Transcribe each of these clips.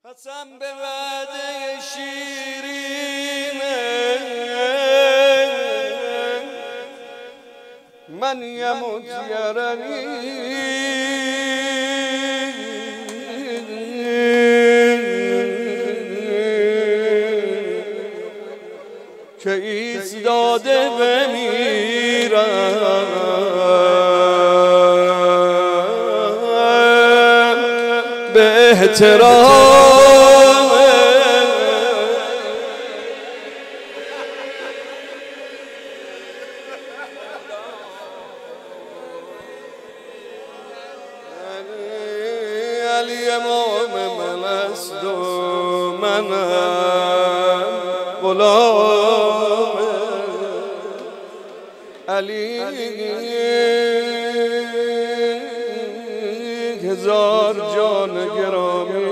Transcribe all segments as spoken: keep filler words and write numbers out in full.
قسم به وعده شیرینه من یموت یارانی که ایستاده بمیرم به احترام علی امام من است و منم غلام علی هزار جان گرامی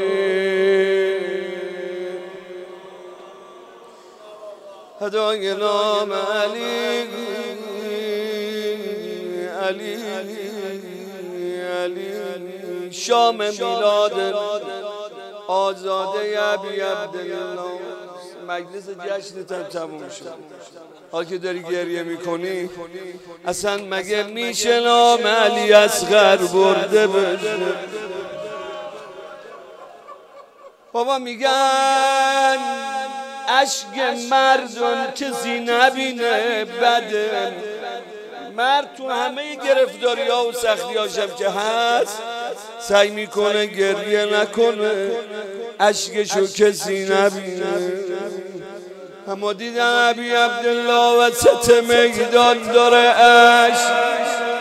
هدای نام علی علی علی شام میلاد آزاده ابی عبدالله مجلس جشنت هم تموم شد. حالا که داری گریه میکنی اصلا مگه میشه نام علی اصغر برده بشه؟ بابا میگن اشک مردم کسی نبینه بده. مرد تو همه گرفتاری ها و سختی هاشم که هست سعی میکنه گریه نکنه، اشکشو کسی نبینه. اما دیدم ابی عبدالله وسط میدان داره اشک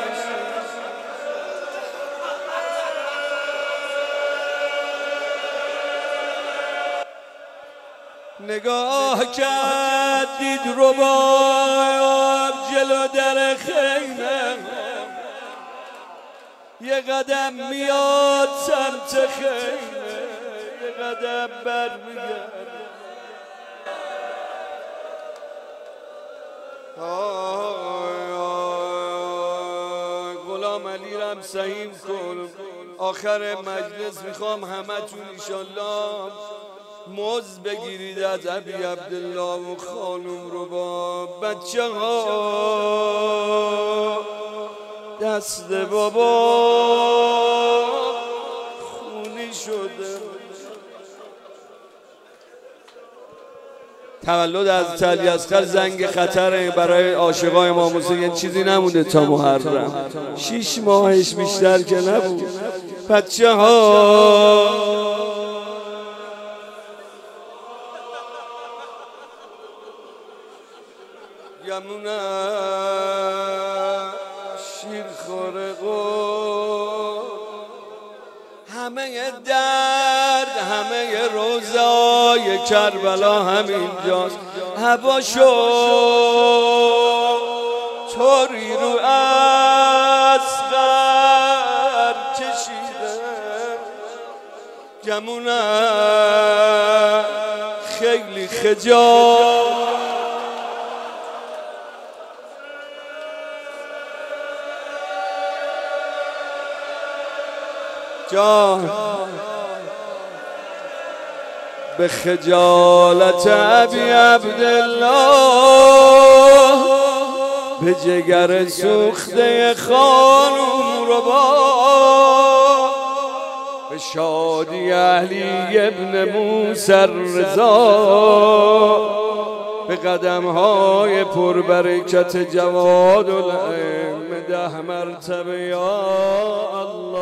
نگاه کرد دید رباب جلو در خیمه یه قدم میاد سمت خیمه یه قدم بر میگرد. غلام علی رم سهیم کن. آخر مجلس میخوام همه تون ایشالله موز بگیرید از ابی عبدالله و خانم رو با بچه ها دست بابا خونی شده. تولد از علی اصغر زنگ خطره برای عاشقای امام حسین. یه چیزی نمونده تا محرم، شیش ماهش بیشتر که نبود. بچه ها یمونه شیر خوره قول همه درد همه روزای کربلا همینجاست. هواشو طوری رو اصغر کشیده گمونه خیلی خجال جان به خجالت ابی عبدالله به جگر سوخته خانم رو با به شادی علی ابن موسی رضا به قدم‌های پربرکت جواد الائمه ده مرتبه یا الله.